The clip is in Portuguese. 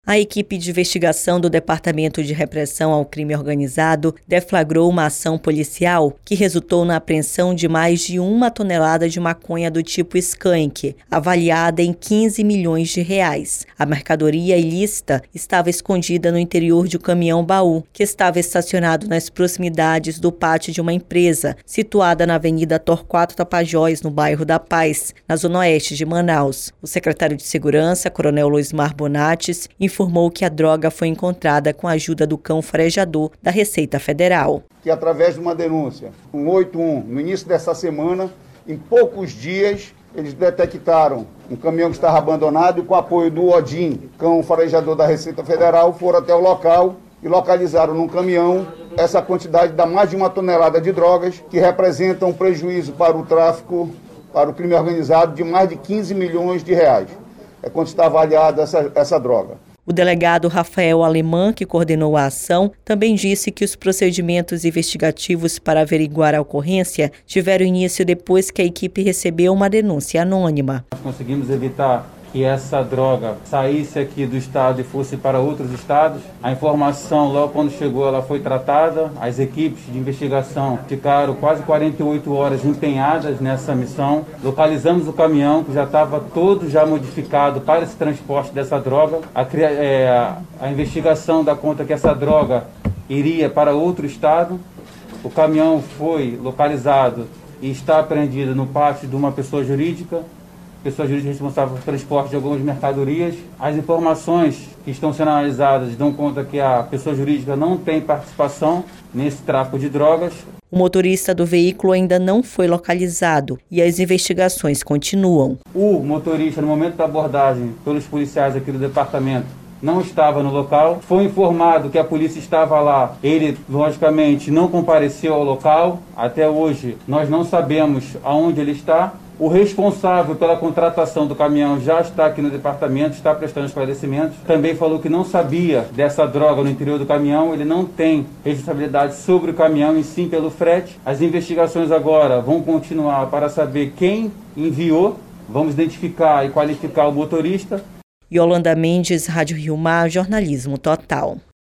A equipe de investigação do Departamento de Repressão ao Crime Organizado deflagrou uma ação policial que resultou na apreensão de mais de 1 tonelada de maconha do tipo skunk, avaliada em 15 milhões de reais. A mercadoria ilícita estava escondida no interior de um caminhão-baú, que estava estacionado nas proximidades do pátio de uma empresa, situada na Avenida Torquato Tapajós, no bairro da Paz, na zona oeste de Manaus. O secretário de Segurança, Coronel Loismar Bonates, informou que a droga foi encontrada com a ajuda do cão farejador da Receita Federal. Que através de uma denúncia, 181, no início dessa semana, em poucos dias, eles detectaram um caminhão que estava abandonado e com o apoio do Odin, cão farejador da Receita Federal, foram até o local e localizaram num caminhão essa quantidade da mais de 1 tonelada de drogas, que representam um prejuízo para o tráfico, para o crime organizado, de mais de 15 milhões de reais. É quanto está avaliada essa droga. O delegado Rafael Alemã, que coordenou a ação, também disse que os procedimentos investigativos para averiguar a ocorrência tiveram início depois que a equipe recebeu uma denúncia anônima. Nós conseguimos evitar que essa droga saísse aqui do estado e fosse para outros estados. A informação, logo quando chegou, ela foi tratada. As equipes de investigação ficaram quase 48 horas empenhadas nessa missão. Localizamos o caminhão, que já estava todo modificado para esse transporte dessa droga. A investigação dá conta que essa droga iria para outro estado. O caminhão foi localizado e está apreendido no pátio de uma pessoa jurídica responsável pelo transporte de algumas mercadorias. As informações que estão sendo analisadas dão conta que a pessoa jurídica não tem participação nesse tráfico de drogas. O motorista do veículo ainda não foi localizado e as investigações continuam. O motorista, no momento da abordagem pelos policiais aqui do departamento, não estava no local. Foi informado que a polícia estava lá. Ele, logicamente, não compareceu ao local. Até hoje, nós não sabemos aonde ele está. O responsável pela contratação do caminhão já está aqui no departamento, está prestando esclarecimentos. Também falou que não sabia dessa droga no interior do caminhão. Ele não tem responsabilidade sobre o caminhão, e sim pelo frete. As investigações agora vão continuar para saber quem enviou. Vamos identificar e qualificar o motorista. Yolanda Mendes, Rádio Rio Mar, Jornalismo Total.